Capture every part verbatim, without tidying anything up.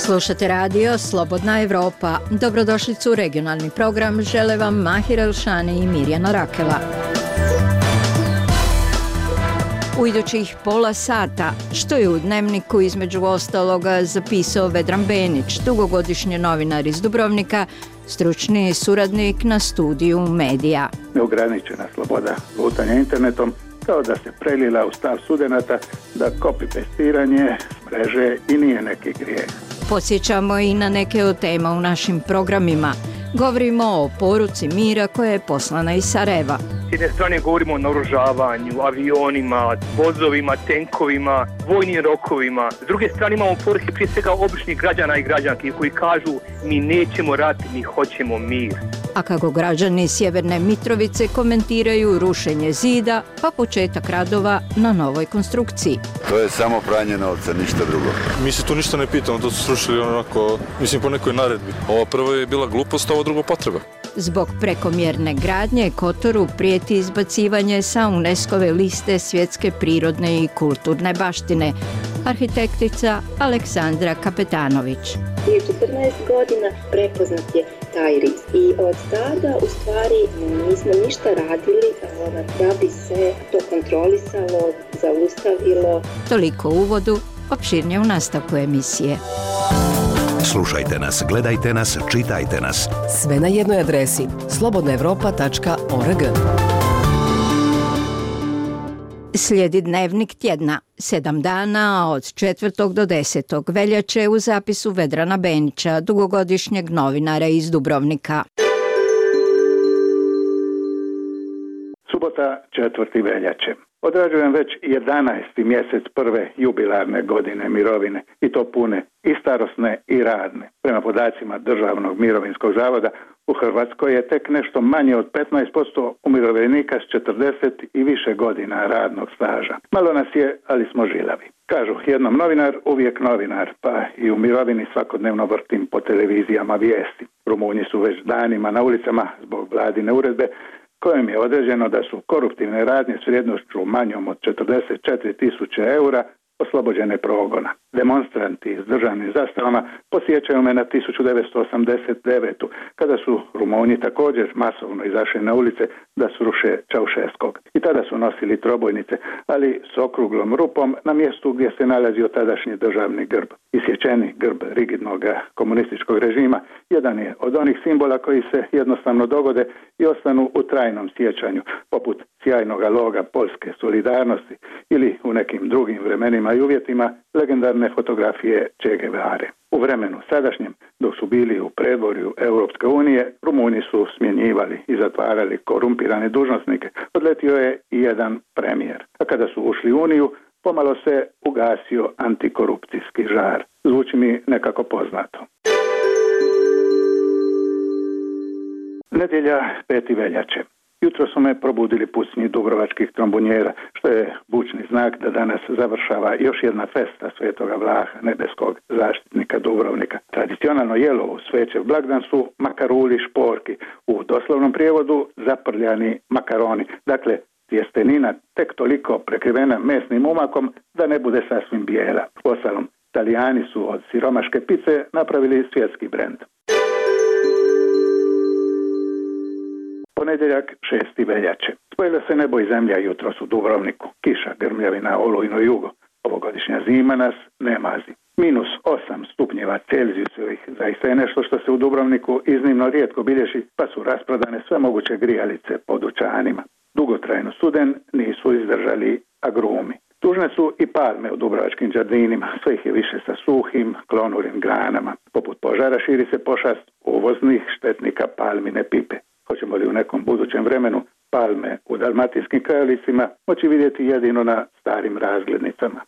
Slušate radio Slobodna Evropa. Dobrodošlicu u regionalni program žele vam Mahir Elšani i Mirjana Rakela. U idućih pola sata, što je u Dnevniku između ostaloga zapisao Vedran Benić, dugogodišnji novinar iz Dubrovnika, stručni suradnik na studiju medija. Neograničena sloboda lutanja internetom kao da se prelila u stav studenata da copy-pastiranje mreže i nije neki grijeh. Podsjećamo i na neke od tema u našim programima. Govorimo o poruci mira koja je poslana iz Sarajeva. S jedne strane govorimo o naoružavanju, avionima, vozovima, tenkovima, vojnim rokovima. S druge strane imamo poruke prije svega običnih građana i građanki koji kažu mi nećemo rat, mi hoćemo mir. A kako građani Sjeverne Mitrovice komentiraju rušenje zida, pa početak radova na novoj konstrukciji. To je samo pranje novca, ništa drugo. Mi se tu ništa ne pitamo, to su srušili onako, mislim po nekoj naredbi. Ovo prvo je bila glupost, ovo drugo potreba. Zbog prekomjerne gradnje Kotoru prijeti izbacivanje sa UNESCO-ve liste svjetske prirodne i kulturne baštine. Arhitektica Aleksandra Kapetanović. Prije četrnaest godina prepoznat je taj rizik i od tada u stvari nismo ništa radili da bi se to kontrolisalo, zaustavilo. Toliko u uvodu, opširnije u nastavku emisije. Slušajte nas, gledajte nas, čitajte nas. Sve na jednoj adresi slobodna evropa tačka org. Slijedi Dnevnik tjedna, sedam dana od četvrtog do desetog veljače u zapisu Vedrana Benića, dugogodišnjeg novinara iz Dubrovnika. Subota, četvrti veljače. Odrađujem već jedanaesti mjesec prve jubilarne godine mirovine, i to pune i starosne i radne. Prema podacima Državnog mirovinskog zavoda, u Hrvatskoj je tek nešto manje od petnaest posto umirovljenika s četrdeset i više godina radnog staža. Malo nas je, ali smo žilavi. Kažu, jednom novinar, uvijek novinar, pa i u mirovini svakodnevno vrtim po televizijama vijesti. Rumunji su već danima na ulicama zbog vladine uredbe kojom je određeno da su koruptivne radnje s vrijednošću manjom od četrdeset četiri tisuće eura oslobođene progona. Demonstranti s državnim zastavama posjećaju me na tisuću devetsto osamdeset devetu. kada su Rumunji također masovno izašli na ulice da sruše Čaušeskog. I tada su nosili trobojnice, ali s okruglom rupom na mjestu gdje se nalazio tadašnji državni grb. Isječeni grb rigidnog komunističkog režima jedan je od onih simbola koji se jednostavno dogode i ostanu u trajnom sjećanju, poput sjajnog loga Poljske solidarnosti ili u nekim drugim vremenima i uvjetima legendarne fotografije Che Guevare. U vremenu sadašnjem, dok su bili u predvorju Europske unije, Rumunji su smjenjivali i zatvarali korumpirane dužnosnike. Odletio je i jedan premijer. A kada su ušli u Uniju, pomalo se ugasio antikorupcijski žar. Zvuči mi nekako poznato. Nedjelja, peti veljače. Jutro su me probudili pucnji dubrovačkih trombunjera, što je bučni znak da danas završava još jedna festa Svetoga Vlaha, nebeskog zaštitnika Dubrovnika. Tradicionalno jelo u Svećev blagdan su makaruli šporki, u doslovnom prijevodu zaprljani makaroni. Dakle, tjestenina tek toliko prekrivena mesnim umakom da ne bude sasvim bijela. Uostalom, Talijani su od siromaške pice napravili svjetski brend. Ponedjeljak, šesti veljače. Spojila se nebo i zemlja jutros u Dubrovniku. Kiša, grmljavina, olujno jugo. Ovogodišnja zima nas ne mazi. Minus osam stupnjeva Celzijusovih zaista je nešto što se u Dubrovniku iznimno rijetko bilježi, pa su rasprodane sve moguće grijalice po dućanima. Dugotrajno studen nisu izdržali agrumi. Tužne su i palme u dubrovačkim đardinima, sve ih je više sa suhim, klonurim granama. Poput požara širi se pošast uvoznih štetnika palmine pipe. Hoćemo li u nekom budućem vremenu palme u dalmatinskim krajolicima moći vidjeti jedino na starim razglednicama.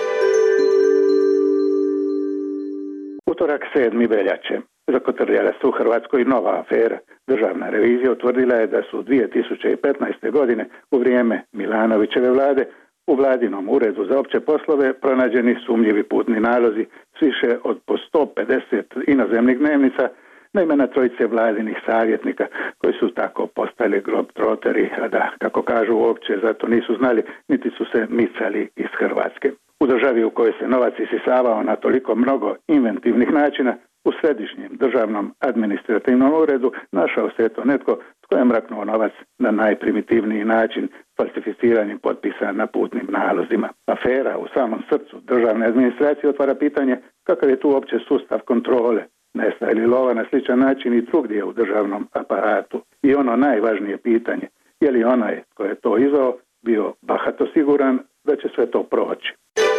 Utorak, sedmi veljače. Zakotrljala se u Hrvatskoj nova afera. Državna revizija utvrdila je da su dvije tisuće petnaeste. godine u vrijeme Milanovićeve vlade u vladinom uredu za opće poslove pronađeni sumnjivi putni nalozi s više od po sto pedeset inozemnih dnevnica na imena trojice vladinih savjetnika koji su tako postali globtroteri, a da, kako kažu, uopće zato nisu znali niti su se micali iz Hrvatske. U državi u kojoj se novac isisavao na toliko mnogo inventivnih načina, u središnjem državnom administrativnom uredu našao se to netko tko je mraknuo novac na najprimitivniji način, falsificiranjem potpisa na putnim nalozima. Afera u samom srcu državne administracije otvara pitanje kakav je tu uopće sustav kontrole. Nestaje li lova na sličan način i drugdje u državnom aparatu? I ono najvažnije pitanje, je li onaj tko je to izveo bio bahato siguran da će sve to proći?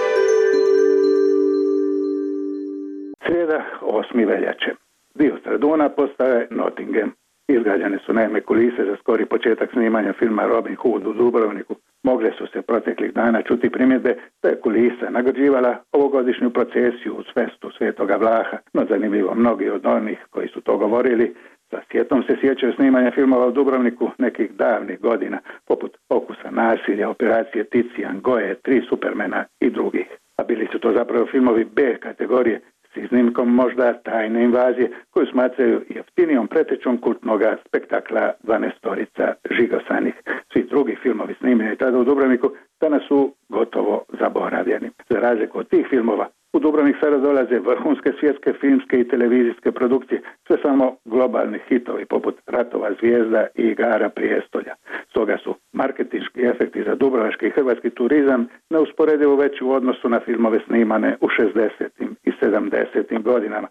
Srijeda, osmi veljače. Dio Straduna postaje Nottingham. Izgrađene su naime kulise za skori početak snimanja filma Robin Hood u Dubrovniku. Mogle su se proteklih dana čuti primjedbe da je kulisa nagrađivala ovogodišnju procesiju u svestu Svetoga Vlaha, no zanimljivo mnogi od onih koji su to govorili sa sjetom se sjećaju snimanja filmova u Dubrovniku nekih davnih godina, poput Okusa nasilja, Operacije Ticijan, Goje, Tri Supermena i drugih. A bili su to zapravo filmovi B kategorije, s iznimkom možda Tajne invazije, koju smatraju jeftinijom pretečom kultnoga spektakla Dvanaestorica žigosanih. Svi drugi filmovi snimljeni tada u Dubrovniku danas su gotovo zaboravljeni. Za razliku od tih filmova, u Dubrovnik sada dolaze vrhunske svjetske filmske i televizijske produkcije, sve samo globalni hitovi poput Ratova zvijezda i Igara prijestolja. Stoga su marketinški efekti za dubrovački i hrvatski turizam neusporedivo veći u odnosu na filmove snimane u šezdesetim i sedamdesetim godinama.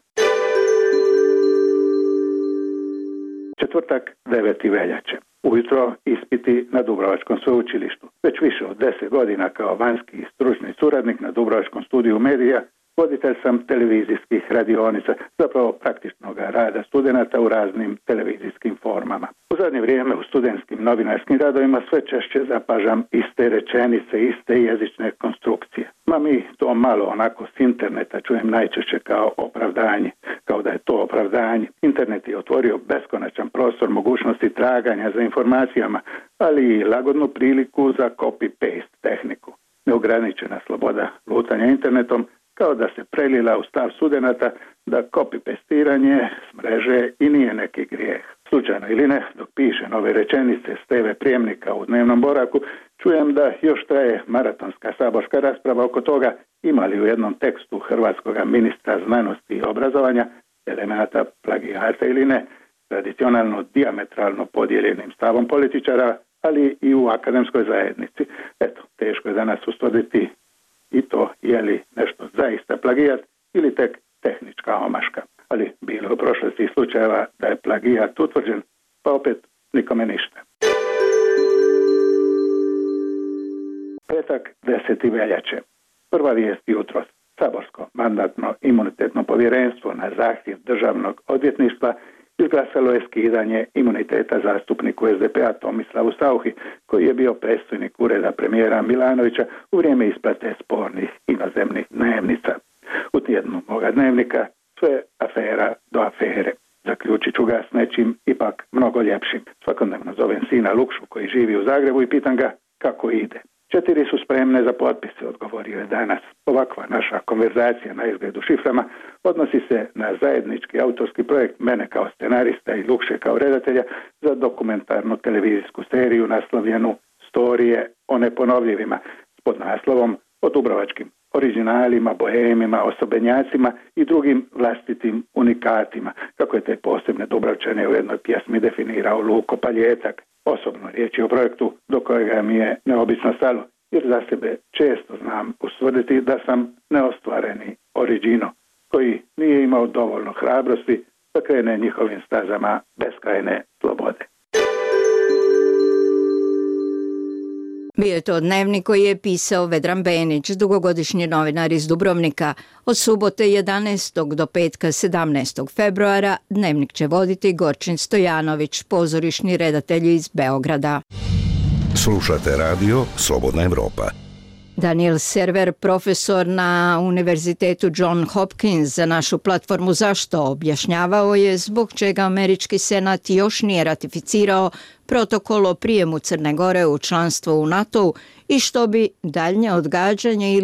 Četvrtak, deveti veljače. Ujutro ispiti na Dubrovačkom sveučilištu. Već više od deset godina kao vanjski i stručni suradnik na Dubrovačkom studiju medija, voditelj sam televizijskih radionica, zapravo praktičnog rada studenata u raznim televizijskim formama. U zadnje vrijeme u studentskim novinarskim radovima sve češće zapažam iste rečenice, iste jezične konstrukcije. Ma mi to malo onako s interneta čujem najčešće kao opravdanje, kao da je to opravdanje. Internet je otvorio beskonačan prostor mogućnosti traganja za informacijama, ali i lagodnu priliku za copy-paste tehniku. Neograničena sloboda lutanja internetom kao da se prelila u stav studenata da copy-pastiranje s mreže i nije neki grijeh. Slučajno ili ne, dok piše nove rečenice s te ve prijemnika u dnevnom boravku, čujem da još traje maratonska saborska rasprava oko toga ima li u jednom tekstu hrvatskog ministra znanosti i obrazovanja elemenata plagijata ili ne, tradicionalno dijametralno podijeljenim stavom političara, ali i u akademskoj zajednici. Eto, teško je danas ustvrditi i to je li nešto zaista plagijat ili tek tehnička omaška. Ali bilo u prošlosti slučajeva da je plagijat utvrđen, pa opet nikome ništa. Petak, deseti veljače. Prva vijest jutros. Saborsko mandatno-imunitetno povjerenstvo na zahtjev državnog odvjetništva izglasalo je skidanje imuniteta zastupniku es de pe-a Tomislavu Sauchi, koji je bio predstojnik ureda premijera Milanovića u vrijeme isplate spornih inozemnih dnevnica. U tjednu moga dnevnika sve afera do afere. Zaključit ću ga s nečim ipak mnogo ljepšim. Svakodnevno zovem sina Lukšu koji živi u Zagrebu i pitam ga kako ide. Četiri su spremne za potpise, odgovorio je danas. Ovakva naša konverzacija na izgledu šiframa odnosi se na zajednički autorski projekt mene kao scenarista i Lukše kao redatelja za dokumentarnu televizijsku seriju naslovljenu Storije o neponovljivima s podnaslovom o dubrovačkim originalima, bohemima, osobenjacima i drugim vlastitim unikatima, kako je te posebne Dubrovčane u jednoj pjesmi definirao Luko Paljetak. Osobno riječ je o projektu do kojega mi je neobično stalo, jer za sebe često znam ustvrditi da sam neostvareni original, koji nije imao dovoljno hrabrosti da krene njihovim stazama beskrajne slobode. Bio je to dnevnik koji je pisao Vedran Benić, dugogodišnji novinar iz Dubrovnika. Od subote jedanaestog do petka sedamnaestog februara dnevnik će voditi Gorčin Stojanović, pozorišni redatelj iz Beograda. Slušate radio Slobodna Evropa. Daniel Server, profesor na Univerzitetu John Hopkins za našu platformu Zašto, objašnjavao je zbog čega američki senat još nije ratificirao protokol o prijemu Crne Gore u članstvo u NATO i što bi daljnje odgađanje ili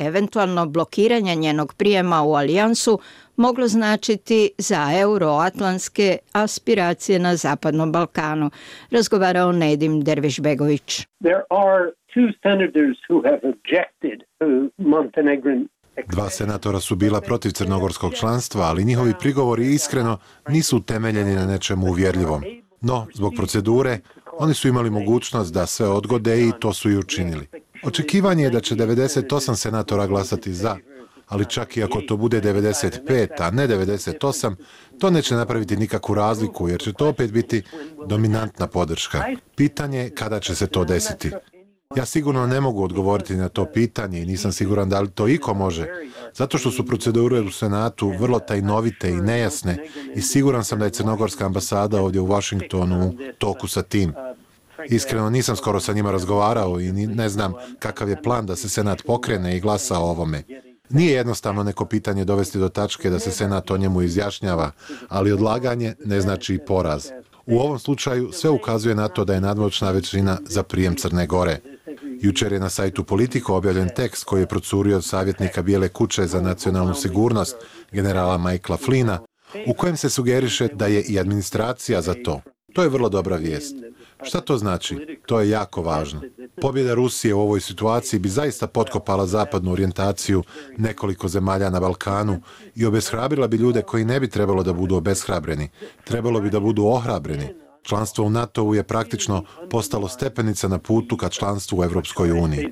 eventualno blokiranje njenog prijema u alijansu moglo značiti za euroatlantske aspiracije na Zapadnom Balkanu, razgovarao Nedim Dervišbegović. There are two senators who have objected to Montenegrin. Dva senatora su bila protiv crnogorskog članstva, ali njihovi prigovori iskreno nisu utemeljeni na nečemu uvjerljivom. No, zbog procedure, oni su imali mogućnost da sve odgode i to su i učinili. Očekivanje je da će devedeset osam senatora glasati za, ali čak i ako to bude devedeset pet, a ne devedeset osam, to neće napraviti nikakvu razliku, jer će to opet biti dominantna podrška. Pitanje je kada će se to desiti. Ja sigurno ne mogu odgovoriti na to pitanje i nisam siguran da li to iko može, zato što su procedure u Senatu vrlo tajnovite i nejasne i siguran sam da je crnogorska ambasada ovdje u Washingtonu u toku sa tim. Iskreno nisam skoro sa njima razgovarao i ne znam kakav je plan da se Senat pokrene i glasa o ovome. Nije jednostavno neko pitanje dovesti do tačke da se Senat o njemu izjašnjava, ali odlaganje ne znači i poraz. U ovom slučaju sve ukazuje na to da je nadmoćna većina za prijem Crne Gore. Jučer je na sajtu Politico objavljen tekst koji je procurio od savjetnika Bijele kuće za nacionalnu sigurnost, generala Michaela Flynna, u kojem se sugeriše da je i administracija za to. To je vrlo dobra vijest. Šta to znači? To je jako važno. Pobjeda Rusije u ovoj situaciji bi zaista potkopala zapadnu orijentaciju nekoliko zemalja na Balkanu i obeshrabrila bi ljude koji ne bi trebalo da budu obeshrabreni. Trebalo bi da budu ohrabreni. Članstvo u NATO-u je praktično postalo stepenica na putu ka članstvu u Evropskoj uniji.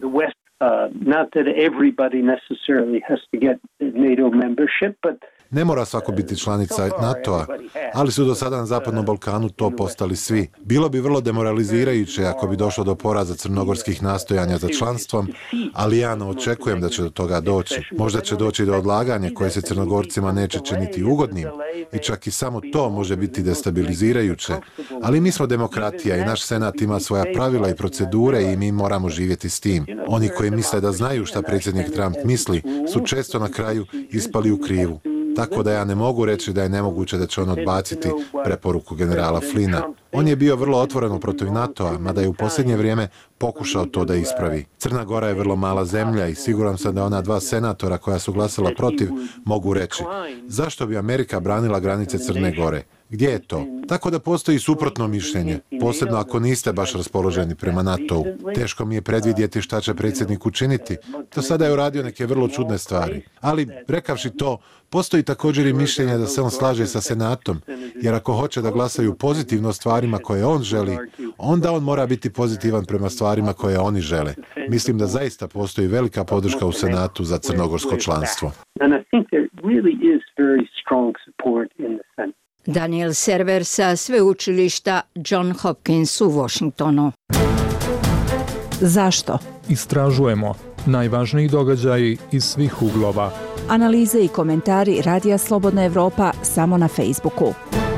Ne mora svako biti članica NATO-a, ali su do sada na Zapadnom Balkanu to postali svi. Bilo bi vrlo demoralizirajuće ako bi došlo do poraza crnogorskih nastojanja za članstvom, ali ja ne očekujem da će do toga doći. Možda će doći do odlaganja koje se Crnogorcima neće činiti ugodnim i čak i samo to može biti destabilizirajuće. Ali mi smo demokratija i naš Senat ima svoja pravila i procedure i mi moramo živjeti s tim. Oni koji misle da znaju šta predsjednik Trump misli su često na kraju ispali u krivu. Tako da ja ne mogu reći da je nemoguće da će on odbaciti preporuku generala Flynna. On je bio vrlo otvoreno protiv NATO-a, mada je u posljednje vrijeme pokušao to da ispravi. Crna Gora je vrlo mala zemlja i siguran sam da ona dva senatora koja su glasala protiv mogu reći: zašto bi Amerika branila granice Crne Gore? Gdje je to? Tako da postoji suprotno mišljenje, posebno ako niste baš raspoloženi prema NATO-u. Teško mi je predvidjeti šta će predsjednik učiniti. Do sada je uradio neke vrlo čudne stvari. Ali, rekavši to, postoji također i mišljenje da se on slaže sa Senatom, jer ako hoće da glasaju pozitivno o stvarima koje on želi, onda on mora biti pozitivan prema stvarima koje oni žele. Mislim da zaista postoji velika podrška u Senatu za crnogorsko članstvo. Daniel Server sa sveučilišta John Hopkins u Washingtonu. Zašto? Istražujemo najvažniji događaji iz svih uglova. Analize i komentari Radija Slobodna Evropa samo na Facebooku.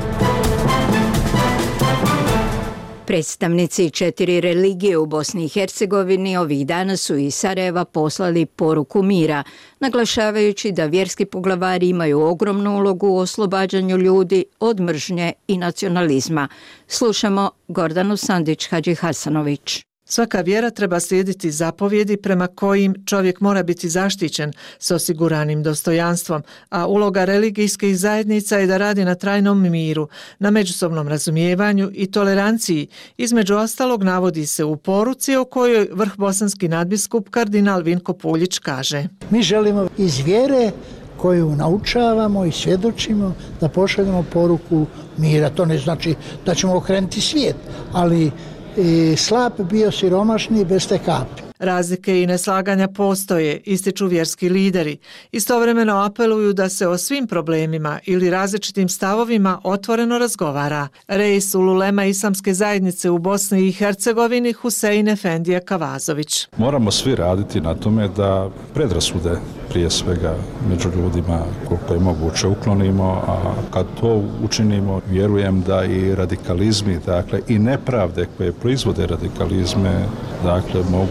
Predstavnici četiri religije u Bosni i Hercegovini ovih dana su iz Sarajeva poslali poruku mira, naglašavajući da vjerski poglavari imaju ogromnu ulogu u oslobađanju ljudi od mržnje i nacionalizma. Slušamo Gordanu Sandić-Hadžihasanović. Svaka vjera treba slijediti zapovjedi prema kojim čovjek mora biti zaštićen s osiguranim dostojanstvom, a uloga religijskih zajednica je da radi na trajnom miru, na međusobnom razumijevanju i toleranciji. Između ostalog navodi se u poruci o kojoj vrh bosanski nadbiskup kardinal Vinko Puljić kaže: Mi želimo iz vjere koju naučavamo i svjedočimo da pošaljemo poruku mira. To ne znači da ćemo okrenuti svijet, ali i slab bio siromašni bez te kapi. Razlike i neslaganja postoje, ističu vjerski lideri. Istovremeno apeluju da se o svim problemima ili različitim stavovima otvoreno razgovara. Reis ululema islamske zajednice u Bosni i Hercegovini Husein Efendija Kavazović. Moramo svi raditi na tome da predrasude prije svega među ljudima koliko je moguće uklonimo, a kad to učinimo vjerujem da i radikalizmi, dakle i nepravde koje proizvode radikalizme, dakle mogu pomoći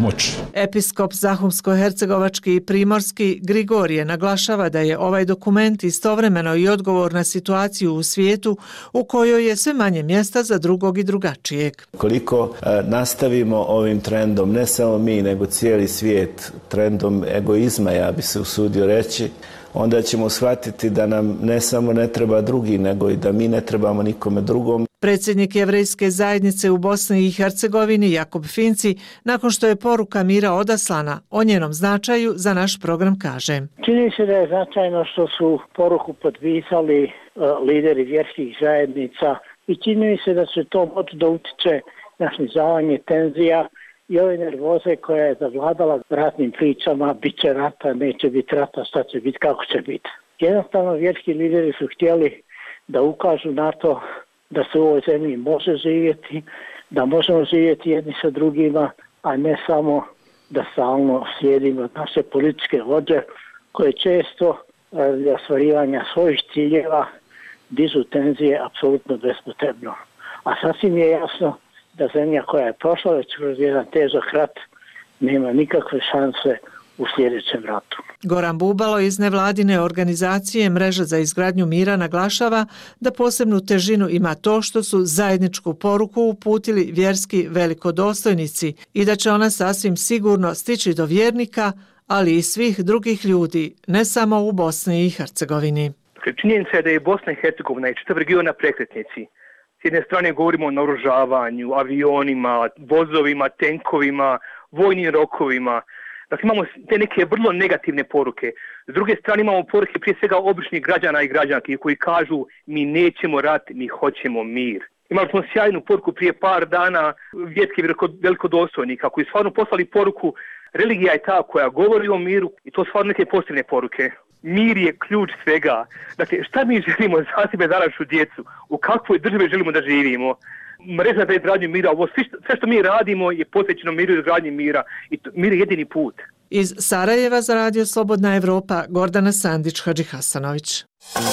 pomoći. Episkop Zahumsko-hercegovački i primorski Grigorije naglašava da je ovaj dokument istovremeno i odgovor na situaciju u svijetu u kojoj je sve manje mjesta za drugog i drugačijeg. Koliko e, nastavimo ovim trendom, ne samo mi, nego cijeli svijet, trendom egoizma, ja bi se usudio reći, onda ćemo shvatiti da nam ne samo ne treba drugi, nego i da mi ne trebamo nikome drugom. Predsjednik Jevrejske zajednice u Bosni i Hercegovini Jakub Finci, nakon što je poruka mira odaslana, o njenom značaju za naš program kaže. Čini se da je značajno što su poruku potpisali uh, lideri vjerskih zajednica i čini se da se to moći da utiče na snizavanje tenzija i ove nervoze koja je zavladala ratnim pričama, bit će rata, neće biti rata, šta će biti, kako će biti. Jednostavno vjerski lideri su htjeli da ukažu na to da se u ovoj zemlji može živjeti, da možemo živjeti jedni sa drugima, a ne samo da stalno slijedimo naše političke vođe koje često radi ostvarivanja svojih ciljeva dižu tenzije apsolutno bespotrebno. A sasvim je jasno da zemlja koja je prošla već kroz jedan težak rat nema nikakve šanse u sljedećem ratu. Goran Bubalo iz nevladine organizacije Mreža za izgradnju mira naglašava da posebnu težinu ima to što su zajedničku poruku uputili vjerski velikodostojnici i da će ona sasvim sigurno stići do vjernika, ali i svih drugih ljudi, ne samo u Bosni i Hercegovini. Činjenica je da je Bosna i Hercegovina i čitav region na prekretnici. S jedne strane govorimo o naoružavanju, avionima, vozovima, tenkovima, vojnim rokovima. Dakle, imamo te neke vrlo negativne poruke. S druge strane imamo poruke prije svega običnih građana i građanki koji kažu mi nećemo rat, mi hoćemo mir. Imali smo sjajnu poruku prije par dana vjetske velikodostojnika koji stvarno poslali poruku religija je ta koja govori o miru i to stvarno neke pozitivne poruke. Mir je ključ svega. Dakle, šta mi želimo za sebe, za našu djecu? U kakvoj državi želimo da živimo? Mreža za izgradnju mira, ovo sve što, sve što mi radimo je posvećeno miru i izgradnji mira. I to, mir je jedini put. Iz Sarajeva za Radio Slobodna Evropa, Gordana Sandić, Hadži Hasanović.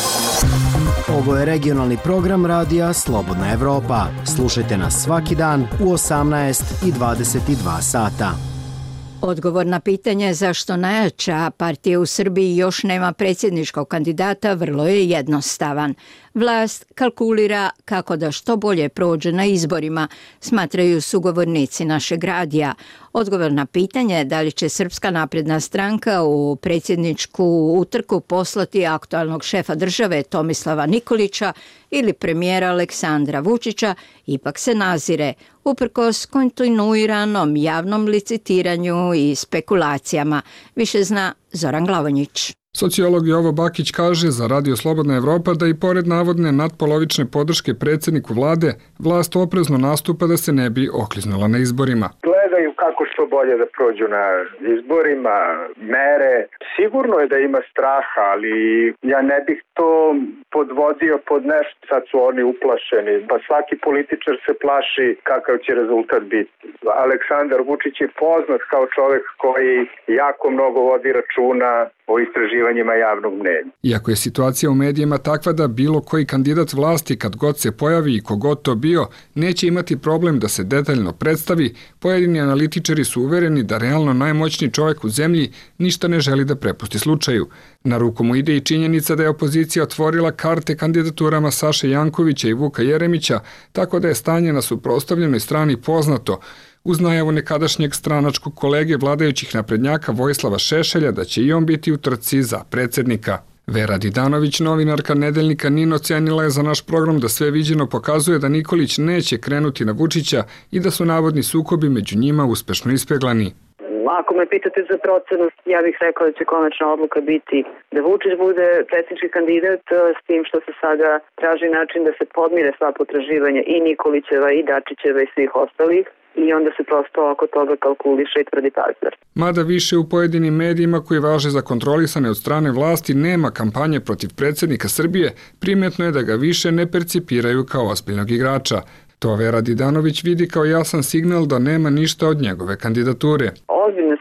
Ovo je regionalni program Radija Slobodna Evropa. Slušajte nas svaki dan u osamnaest i dvadeset dva sata. Odgovor na pitanje zašto najjača partija u Srbiji još nema predsjedničkog kandidata vrlo je jednostavan. Vlast kalkulira kako da što bolje prođe na izborima, smatraju sugovornici našeg radija. Odgovor na pitanje da li će Srpska napredna stranka u predsjedničku utrku poslati aktualnog šefa države Tomislava Nikolića ili premijera Aleksandra Vučića ipak se nazire, uprkos kontinuiranom javnom licitiranju i spekulacijama. Više zna Zoran Glavonjić. Sociolog Jovo Bakić kaže za Radio Slobodna Evropa da i pored navodne nadpolovične podrške predsjedniku vlade, vlast oprezno nastupa da se ne bi okliznula na izborima. Gledaju kako što bolje da prođu na izborima, mere. Sigurno je da ima straha, ali ja ne bih to podvodio pod nešto. Sad su oni uplašeni, pa svaki političar se plaši kakav će rezultat biti. Aleksandar Vučić je poznat kao čovjek koji jako mnogo vodi računa o istraživanjima javnog mnjenja. Iako je situacija u medijima takva da bilo koji kandidat vlasti kad god se pojavi i kogod to bio, neće imati problem da se detaljno predstavi, pojedini analitičari su uvereni da realno najmoćniji čovjek u zemlji ništa ne želi da prepusti slučaju. Na ruku mu ide i činjenica da je opozicija otvorila karte kandidaturama Saše Jankovića i Vuka Jeremića, tako da je stanje na suprotstavljenoj strani poznato, uz najavu nekadašnjeg stranačkog kolege vladajućih naprednjaka Vojislava Šešelja da će i on biti u trci za predsjednika. Vera Didanović, novinarka nedeljnika Nino, cenila je za naš program da sve viđeno pokazuje da Nikolić neće krenuti na Vučića i da su navodni sukobi među njima uspešno ispeglani. Ako me pitate za procenu, ja bih rekla da će konačna odluka biti da Vučić bude predsjednički kandidat, s tim što se sada traži način da se podmire sva potraživanja i Nikolićeva i Dačićeva i svih ostalih. I onda se prosto oko toga kalkuliše i tvrdi pazar. Mada više u pojedinim medijima koji važe za kontrolisane od strane vlasti nema kampanje protiv predsjednika Srbije, primjetno je da ga više ne percipiraju kao ozbiljnog igrača. To Vera Didanović vidi kao jasan signal da nema ništa od njegove kandidature. Ozbiljne su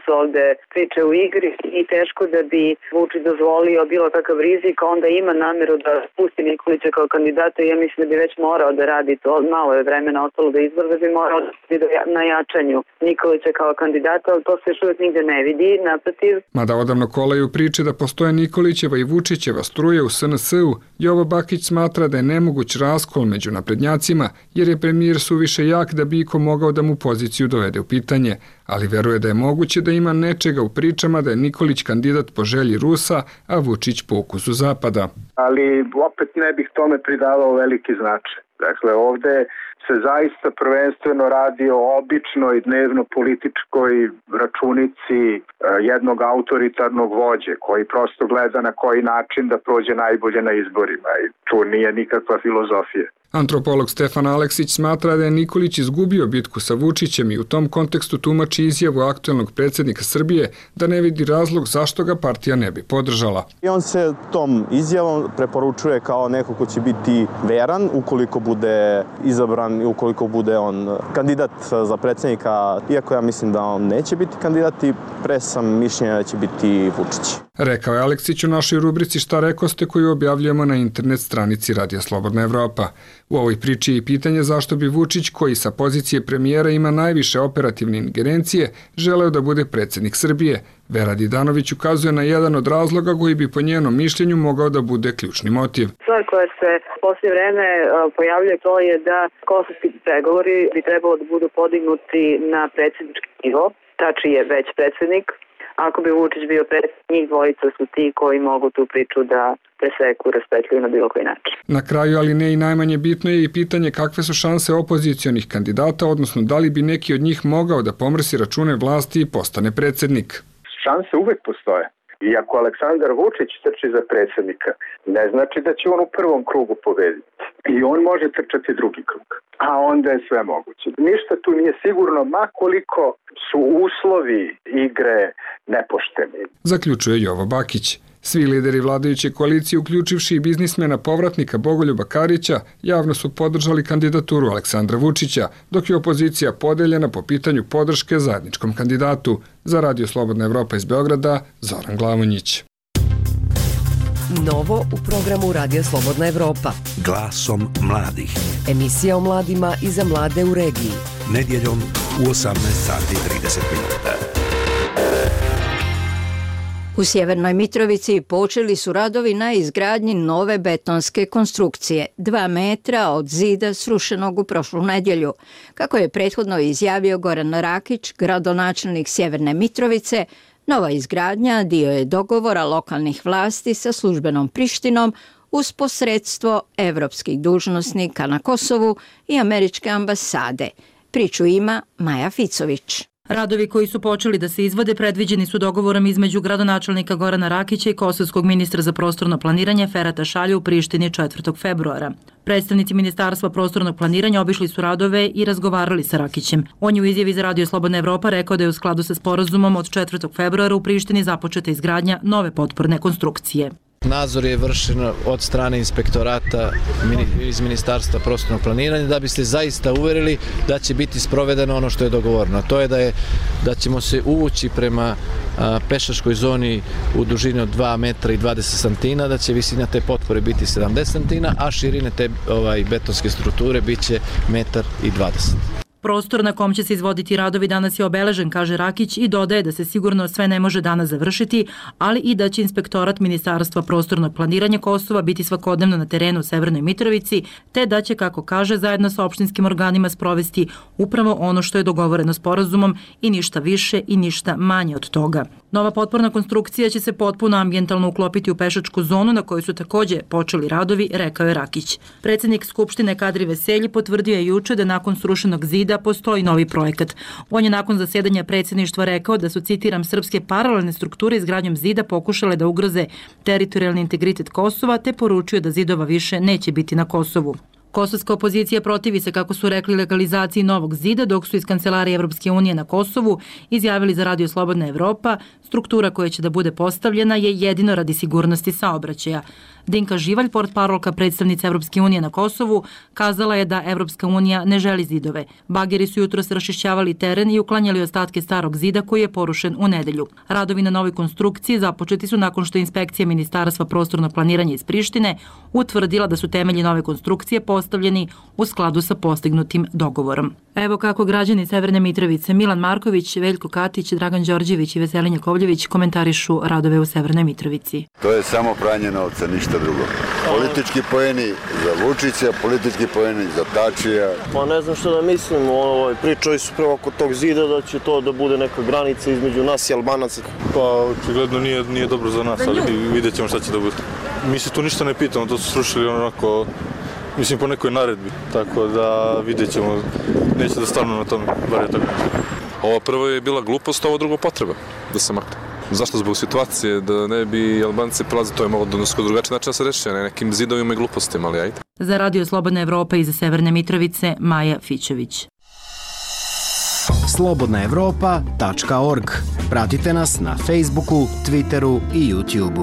su ovde priče u igri i teško da bi Vučić dozvolio bilo kakav rizik, onda ima nameru da pusti Nikolića kao kandidata i ja mislim da bi već morao da radi to, malo je vremena ostalo da izbor, da bi morao da radi na jačanju Nikolića kao kandidata, ali to se još uvijek nigde ne vidi, naprotiv. Mada odavno kolaju priče da postoje Nikolićeva i Vučićeva struje u S N S-u, Jovo Bakić smatra da je nemoguć raskol među naprednjacima, jer je premijer suviše jak da bi iko mogao da mu poziciju dovede u pitanje, ali veruje da je moguće da ima nečega u pričama da je Nikolić kandidat po želji Rusa, a Vučić po ukusu Zapada. Ali opet ne bih tome pridavao veliki značaj. Dakle, ovde se zaista prvenstveno radi o običnoj dnevno političkoj računici jednog autoritarnog vođe koji prosto gleda na koji način da prođe najbolje na izborima i tu nije nikakva filozofija. Antropolog Stefan Aleksić smatra da je Nikolić izgubio bitku sa Vučićem i u tom kontekstu tumači izjavu aktuelnog predsjednika Srbije da ne vidi razlog zašto ga partija ne bi podržala. I on se tom izjavom preporučuje kao neko ko će biti veran ukoliko bude izabran i ukoliko bude on kandidat za predsjednika, iako ja mislim da on neće biti kandidat i pre sam mišljenja da će biti Vučić. Rekao je Aleksić u našoj rubrici Šta rekoste koju objavljujemo na internet stranici Radija Slobodna Evropa. U ovoj priči je i pitanje zašto bi Vučić, koji sa pozicije premijera ima najviše operativne ingerencije, želeo da bude predsjednik Srbije. Vera Didanović ukazuje na jedan od razloga koji bi po njenom mišljenju mogao da bude ključni motiv. Stvar koja se poslije vreme pojavljuje to je da kosovski pregovori bi trebalo da budu podignuti na predsjednički nivo. Tači je već predsjednik. Ako bi Vučić bio predsjednik, njih dvojica su ti koji mogu tu priču da preseku, raspetljuju na bilo koji način. Na kraju, ali ne i najmanje bitno je i pitanje kakve su šanse opozicionih kandidata, odnosno da li bi neki od njih mogao da pomrsi račune vlasti i postane predsjednik. Šanse uvek postoje. I ako Aleksandar Vučić trči za predsjednika, ne znači da će on u prvom krugu pobediti. I on može trčati drugi krug. A onda je sve moguće. Ništa tu nije sigurno, ma koliko su uslovi igre nepošteni. Zaključuje Jovo Bakić. Svi lideri vladajuće koalicije, uključivši i biznismena povratnika Bogoljuba Karića, javno su podržali kandidaturu Aleksandra Vučića, dok je opozicija podeljena po pitanju podrške zajedničkom kandidatu. Za Radio Slobodna Evropa iz Beograda, Zoran Glavonjić. Novo u programu Radija Slobodna Evropa. Glasom mladih. Emisija o mladima i za mlade u regiji. Nedjeljom u osamnaest sati i trideset minuta. U Sjevernoj Mitrovici počeli su radovi na izgradnji nove betonske konstrukcije, dva metra od zida srušenog u prošlu nedjelju. Kako je prethodno izjavio Goran Rakić, gradonačelnik Sjeverne Mitrovice, nova izgradnja dio je dogovora lokalnih vlasti sa službenom Prištinom uz posredstvo evropskih dužnosnika na Kosovu i američke ambasade. Priču ima Maja Ficović. Radovi koji su počeli da se izvode predviđeni su dogovorom između gradonačelnika Gorana Rakića i kosovskog ministra za prostorno planiranje Ferata Šalja u Prištini četvrtog februara. Predstavnici Ministarstva prostornog planiranja obišli su radove i razgovarali sa Rakićem. On je u izjavi za Radio Slobodna Evropa rekao da je u skladu sa sporazumom od četvrtog februara u Prištini započeta izgradnja nove potporne konstrukcije. Nadzor je vršen od strane inspektorata iz Ministarstva prostornog planiranja da bi se zaista uverili da će biti sprovedeno ono što je dogovoreno. To je da, je, da ćemo se uvući prema a, pešačkoj zoni u dužini od dva metra i dvadeset santina, da će visina te potpore biti sedamdeset santina, a širine te ovaj, betonske strukture bit će metar i dvadeset. Prostor na kom će se izvoditi radovi danas je obeležen, kaže Rakić, i dodaje da se sigurno sve ne može danas završiti, ali i da će inspektorat Ministarstva prostornog planiranja Kosova biti svakodnevno na terenu u Severnoj Mitrovici, te da će, kako kaže, zajedno sa opštinskim organima sprovesti upravo ono što je dogovoreno sporazumom i ništa više i ništa manje od toga. Nova potporna konstrukcija će se potpuno ambijentalno uklopiti u pešačku zonu na kojoj su takođe počeli radovi, rekao je Rakić. Predsjednik Skupštine Kadri Veselji potvrdio je juče da nakon srušenog zida postoji novi projekat. On je nakon zasedanja predsjedništva rekao da su, citiram, srpske paralelne strukture izgradnjom zida pokušale da ugroze teritorijalni integritet Kosova, te poručio da zidova više neće biti na Kosovu. Kosovska opozicija protivi se, kako su rekli, legalizaciji novog zida, dok su iz Kancelarije Evropske unije na Kosovu izjavili za Radio Slobodna Evropa, struktura koja će da bude postavljena je jedino radi sigurnosti saobraćaja. Dinka Živalj, portparolka predstavnica Evropske unije na Kosovu, kazala je da Evropska unija ne želi zidove. Bageri su jutros raščišćavali teren i uklanjali ostatke starog zida koji je porušen u nedelju. Radovi na novoj konstrukciji započeti su nakon što inspekcija Ministarstva prostornog planiranja iz Prištine utvrdila da su temelji nove konstrukcije postavljeni u skladu sa postignutim dogovorom. Evo kako građani Severne Mitrovice Milan Marković, Veljko Katić, Dragan Đorđević i Veselin Jakovljević komentarišu radove u Severnoj Mitrovici. To je samo pranje novca, ništa drugo. Politički poeni za Vučića, politički poeni za Tačija. Pa ne znam što da mislim, ovaj, pričali su prvo oko tog zida da će to da bude neka granica između nas i Albanaca. Pa očigledno nije, nije dobro za nas, ali vidjet ćemo šta će da bude. Mi se tu ništa ne pitamo, to su srušili onako, mislim po nekoj naredbi, tako da vidjet ćemo, neće da stanu na tome, bar je tako. Ovo prvo je bila glupost, ovo drugo potreba da se makne. Zašto? Zbog situacije da ne bi Albanci prelazili, to je malo donosko drugačiji način da se reši, ne nekim zidovima i glupostima, ali ajde. Za Radio Slobodna Evropa iz Severne Mitrovice, Maja Fićević. slobodna evropa tačka org. Pratite nas na Facebooku, Twitteru i YouTubeu.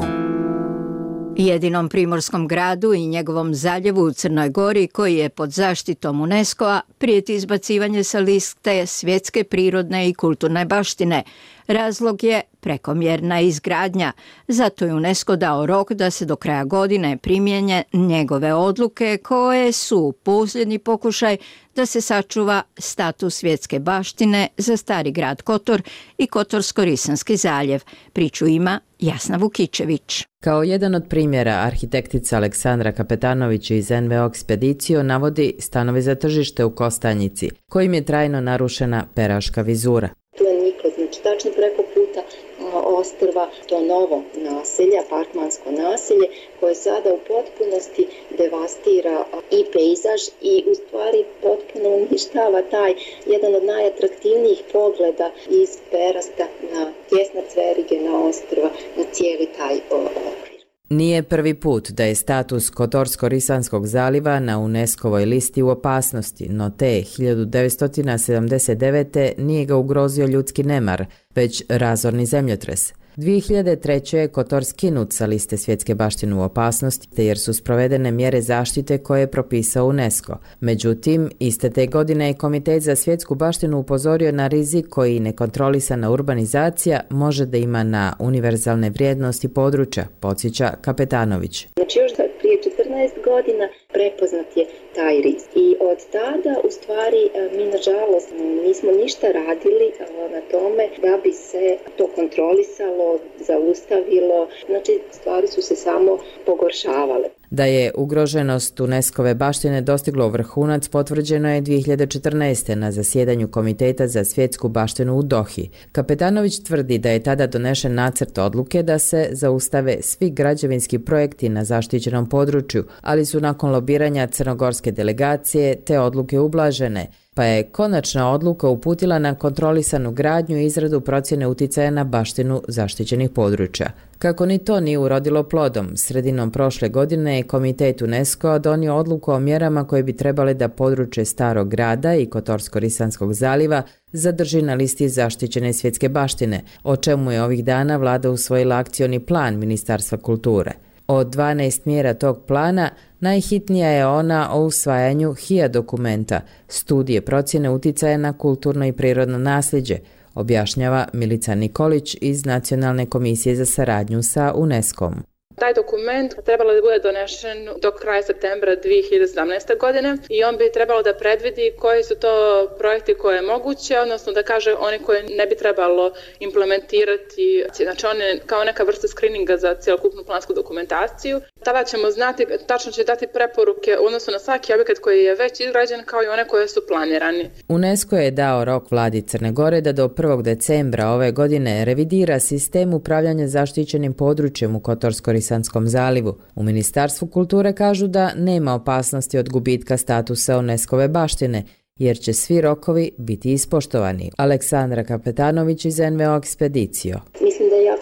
Jedinom primorskom gradu i njegovom zaljevu u Crnoj Gori, koji je pod zaštitom UNESCO-a, prijeti izbacivanje sa liste svjetske prirodne i kulturne baštine. Razlog je prekomjerna izgradnja. Zato je UNESCO dao rok da se do kraja godine primjenje njegove odluke, koje su posljednji pokušaj da se sačuva status svjetske baštine za Stari grad Kotor i Kotorsko-Risanski zaljev. Priču ima Jasna Vukičević. Kao jedan od primjera, arhitektica Aleksandra Kapetanović iz en ve o Ekspediciju navodi stanove za tržište u Kostanjici, kojim je trajno narušena peraška vizura. Tu je niklo, znači tačno preko puta ostrva, to novo naselje, apartmansko naselje, koje sada u potpunosti devastira i pejzaž i u stvari potpuno uništava taj jedan od najatraktivnijih pogleda iz Perasta na tjesna Cverige, na ostrva, na cijeli taj okvir. Nije prvi put da je status Kotorsko-Risanskog zaliva na UNESCO-voj listi u opasnosti, no te hiljadu devetsto sedamdeset devete. nije ga ugrozio ljudski nemar, već razorni zemljotres. dvije hiljade treće. je Kotor skinut sa liste svjetske baštine u opasnosti, te jer su sprovedene mjere zaštite koje je propisao UNESCO. Međutim, iste te godine je Komitet za svjetsku baštinu upozorio na rizik koji nekontrolisana urbanizacija može da ima na univerzalne vrijednosti područja, podsjeća Kapetanović. Znači još prije četrnaest godina prepoznat je taj rizik. I od tada, u stvari, mi nažalost nismo ništa radili na tome da bi se to kontrolisalo, zaustavilo. Znači, stvari su se samo pogoršavale. Da je ugroženost UNESCO-ve baštine dostiglo vrhunac potvrđeno je dvije hiljade četrnaeste. na zasjedanju Komiteta za svjetsku baštinu u Dohi. Kapetanović tvrdi da je tada donešen nacrt odluke da se zaustave svi građevinski projekti na zaštićenom području, ali su nakon lobiranja crnogorske delegacije te odluke ublažene, pa je konačna odluka uputila na kontrolisanu gradnju i izradu procjene uticaja na baštinu zaštićenih područja. Kako ni to nije urodilo plodom, sredinom prošle godine je Komitet UNESCO donio odluku o mjerama koje bi trebale da područje Starog grada i Kotorsko-Risanskog zaliva zadrži na listi zaštićene svjetske baštine, o čemu je ovih dana vlada usvojila akcioni plan Ministarstva kulture. Od dvanaest mjera tog plana, najhitnija je ona o usvajanju H I A dokumenta, studije procjene uticaja na kulturno i prirodno nasljeđe, objašnjava Milica Nikolić iz Nacionalne komisije za saradnju sa UNESCO-om. Taj dokument trebalo da bude donešen do kraja septembra dvije hiljade sedamnaeste. godine i on bi trebalo da predvidi koji su to projekti koje je moguće, odnosno da kaže oni koje ne bi trebalo implementirati, znači one kao neka vrsta skrininga za cjelokupnu plansku dokumentaciju. Tada ćemo znati, tačno će dati preporuke u odnosu na svaki objekat koji je već izgrađen kao i one koje su planirani. UNESCO je dao rok vladi Crne Gore da do prvog decembra ove godine revidira sistem upravljanja zaštićenim područjem u Kotorsko-Risanskom zalivu. U Ministarstvu kulture kažu da nema opasnosti od gubitka statusa UNESCO-ve baštine, jer će svi rokovi biti ispoštovani. Aleksandra Kapetanović iz en ve o Ekspediciju. Mislim da je jako bitno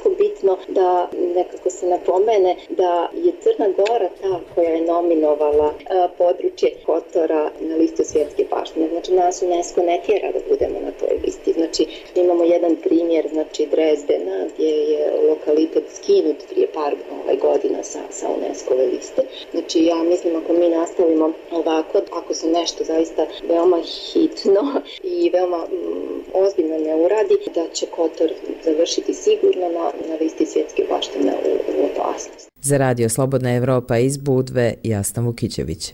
bitno da nekako se napomene da je Crna Gora ta koja je nominovala a, područje Kotora na listu svjetske baštine. Znači nas UNESCO ne tjera da budemo na toj listi. Znači imamo jedan primjer, znači Drezdena gdje je lokalitet skinut prije par ovaj, godina sa, sa UNESCO-ve liste. Znači ja mislim ako mi nastavimo ovako, ako se nešto zaista veoma hitno i veoma mm, ozbiljno ne uradi, da će Kotor završiti sigurno na, na listi svjetske baštine u, u opasnosti. Za Radio Slobodna Evropa iz Budve, Jasna Vukićević.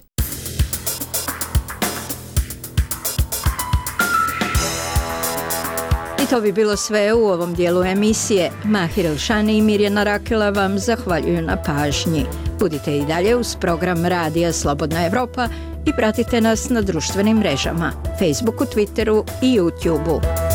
I to bi bilo sve u ovom dijelu emisije. Mahir Elšani i Mirjana Rakela vam zahvaljuju na pažnji. Budite i dalje uz program Radija Slobodna Evropa i pratite nas na društvenim mrežama, Facebooku, Twitteru i YouTubeu.